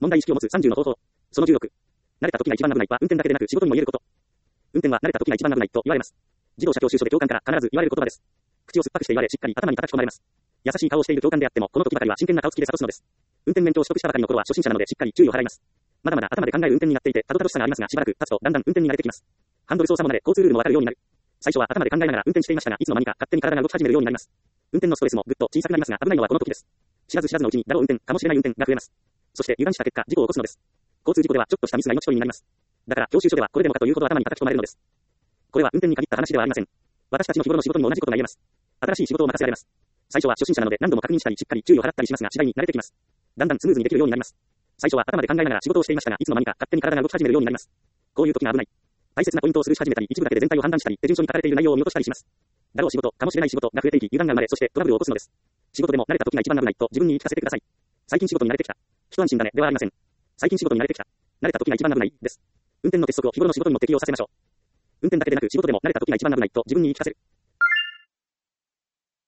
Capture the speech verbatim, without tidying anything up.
問題意識を持つさんじゅうの方法。そのじゅうろく。慣れた時が一番危ないは運転だけでなく仕事にも言えること。運転は慣れた時が一番危ないと言われます。自動車教習所で教官から必ず言われる言葉です。口を酸っぱくして言われしっかり頭に叩き込まれます。優しい顔をしている教官であってもこの時ばかりは真剣な顔つきで諭すのです。運転免許を取得したばかりの頃は初心者なのでしっかり注意を払います。まだまだ頭で考える運転になっていてたどたどしさがありますがしばらく経つとだんだん運転に慣れてきます。ハンドル操作も慣れ交通ルールもわかるようになる。最初は頭で考えながら運転していましたがいつの間にか勝手に体が動き始めるようになります。運転のストレスもぐっと小さくなりますが危ないのはこの時です。知らず知らずのうちにだろう運転かもしれない運転が増えます。そして油断した結果事故を起こすのです。交通事故ではちょっとしたミスが命取りになります。だから教習所ではこれでもかというほど頭に叩き込まれるのです。これは運転に限った話ではありません。私たちの日頃の仕事にも同じことが言えます。新しい仕事を任せられます。最初は初心者なので何度も確認したりしっかり注意を払ったりしますが次第に慣れてきます。だんだんスムーズにできるようになります。最初は頭で考えながら仕事をしていましたがいつの間にか勝手に体が動き始めるようになります。こういう時が危ない。大切なポイントを潰し始めたり一部だけで全体を判断したり手順書に書かれている内容を見落としたりします。だろう仕事かもしれない仕事が増えていき油断が生まれそしてトラブルを起こすのです。仕事でも慣れた時が一番危ないと自分に言い聞かせてください。最近仕事に慣れてきた。一安心だねではありません。最近仕事に慣れてきた。慣れた時が一番危ないです。運転の鉄則を日頃の仕事にも適用させましょう。運転だけでなく仕事でも慣れた時が一番危ないと自分に言い聞かせる。